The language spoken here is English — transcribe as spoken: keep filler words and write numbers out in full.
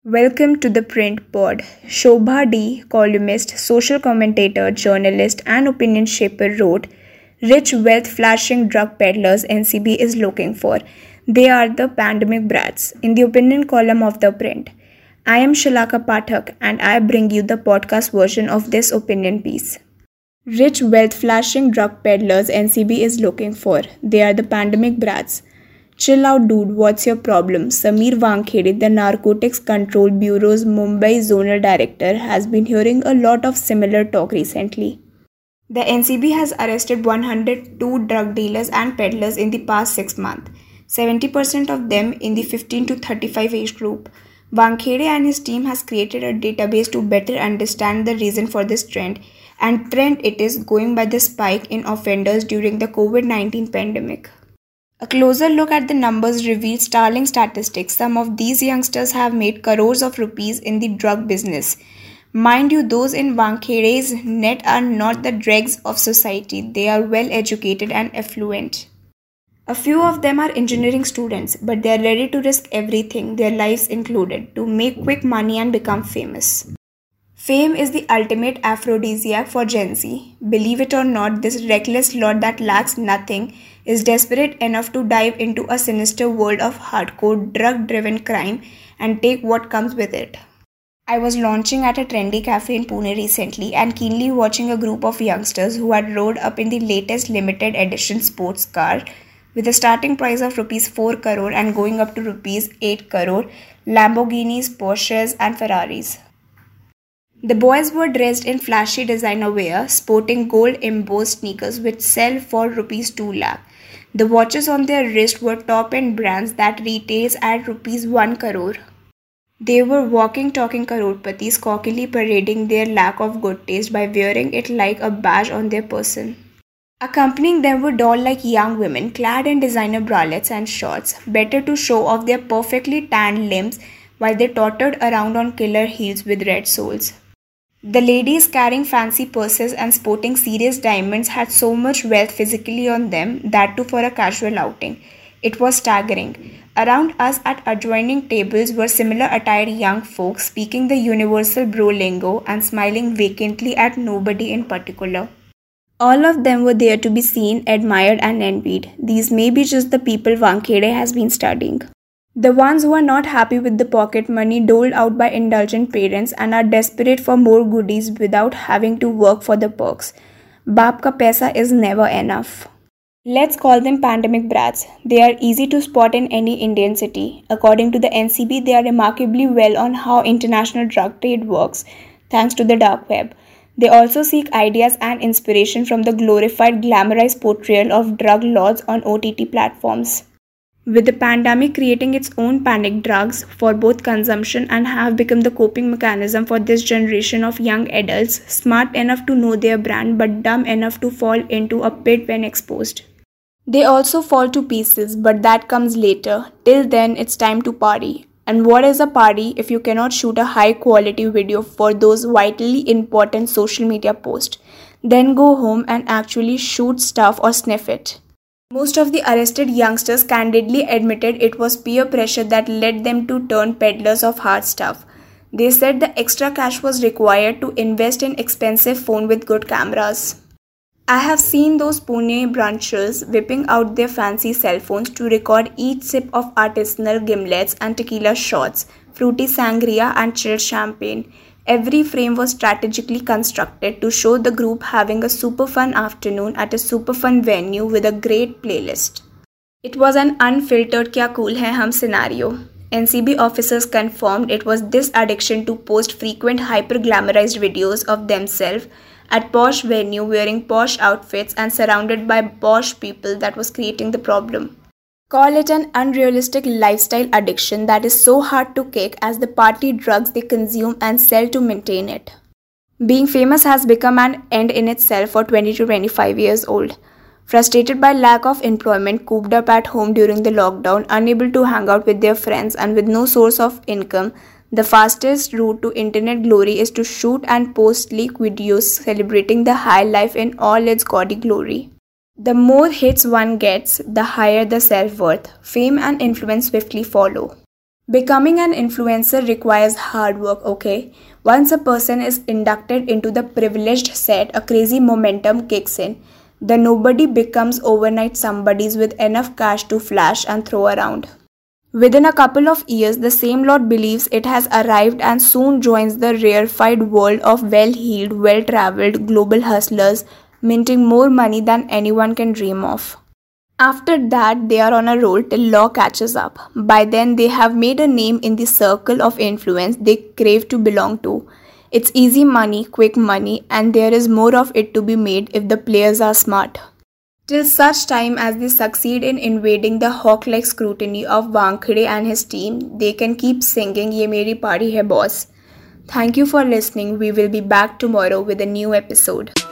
Welcome to the Print Pod. Shobha D, columnist, social commentator, journalist, and opinion shaper, wrote, "Rich, wealth flashing drug peddlers N C B is looking for. They are the pandemic brats," in the opinion column of The Print. I am Shalaka Pathak, and I bring you the podcast version of this opinion piece. Rich, wealth flashing drug peddlers N C B is looking for. They are the pandemic brats. Chill out, dude, what's your problem? Sameer Wankhede, the Narcotics Control Bureau's Mumbai Zonal Director, has been hearing a lot of similar talk recently. The N C B has arrested one hundred two drug dealers and peddlers in the past six months, seventy percent of them in the fifteen to thirty-five age group. Wankhede and his team has created a database to better understand the reason for this trend, and trend it is going by the spike in offenders during the COVID nineteen pandemic. A closer look at the numbers reveals startling statistics. Some of these youngsters have made crores of rupees in the drug business. Mind you, those in Wankhede's net are not the dregs of society. They are well educated and affluent. A few of them are engineering students, but they are ready to risk everything, their lives included, to make quick money and become famous. Fame is the ultimate aphrodisiac for Gen Z. Believe it or not, this reckless lot that lacks nothing is desperate enough to dive into a sinister world of hardcore, drug-driven crime and take what comes with it. I was launching at a trendy cafe in Pune recently and keenly watching a group of youngsters who had rode up in the latest limited edition sports car with a starting price of rupees four crore and going up to rupees eight crore, Lamborghinis, Porsches and Ferraris. The boys were dressed in flashy designer wear, sporting gold embossed sneakers which sell for rupees two lakh. The watches on their wrist were top-end brands that retails at rupees one crore. They were walking, talking crorepati's, cockily parading their lack of good taste by wearing it like a badge on their person. Accompanying them were doll-like young women clad in designer bralettes and shorts, better to show off their perfectly tanned limbs while they tottered around on killer heels with red soles. The ladies carrying fancy purses and sporting serious diamonds had so much wealth physically on them, that too for a casual outing. It was staggering. Around us at adjoining tables were similar attired young folks speaking the universal bro lingo and smiling vacantly at nobody in particular. All of them were there to be seen, admired and envied. These may be just the people Wankhede has been studying. The ones who are not happy with the pocket money doled out by indulgent parents and are desperate for more goodies without having to work for the perks. Baap ka paisa is never enough. Let's call them pandemic brats. They are easy to spot in any Indian city. According to the N C B, they are remarkably well on how international drug trade works, thanks to the dark web. They also seek ideas and inspiration from the glorified, glamorized portrayal of drug lords on O T T platforms. With the pandemic creating its own panic drugs for both consumption and have become the coping mechanism for this generation of young adults, smart enough to know their brand but dumb enough to fall into a pit when exposed. They also fall to pieces, but that comes later. Till then, it's time to party. And what is a party if you cannot shoot a high quality video for those vitally important social media posts? Then go home and actually shoot stuff or sniff it. Most of the arrested youngsters candidly admitted it was peer pressure that led them to turn peddlers of hard stuff. They said the extra cash was required to invest in expensive phone with good cameras. I have seen those Pune branchers whipping out their fancy cell phones to record each sip of artisanal gimlets and tequila shots, fruity sangria and chilled champagne. Every frame was strategically constructed to show the group having a super fun afternoon at a super fun venue with a great playlist. It was an unfiltered kya cool hai hum scenario. N C B officers confirmed it was this addiction to post frequent hyper-glamorized videos of themselves at posh venue wearing posh outfits and surrounded by posh people that was creating the problem. Call it an unrealistic lifestyle addiction that is so hard to kick as the party drugs they consume and sell to maintain it. Being famous has become an end in itself for twenty to twenty-five years old. Frustrated by lack of employment, cooped up at home during the lockdown, unable to hang out with their friends and with no source of income, the fastest route to internet glory is to shoot and post sleek videos celebrating the high life in all its gaudy glory. The more hits one gets, the higher the self-worth. Fame and influence swiftly follow. Becoming an influencer requires hard work, okay? Once a person is inducted into the privileged set, a crazy momentum kicks in. The nobody becomes overnight somebodies with enough cash to flash and throw around. Within a couple of years, the same lot believes it has arrived and soon joins the rarefied world of well-heeled, well-traveled global hustlers, minting more money than anyone can dream of. After that, they are on a roll till law catches up. By then, they have made a name in the circle of influence they crave to belong to. It's easy money, quick money, and there is more of it to be made if the players are smart. Till such time as they succeed in invading the hawk-like scrutiny of Wankhede and his team, they can keep singing Ye Meri Party Hai Boss. Thank you for listening. We will be back tomorrow with a new episode.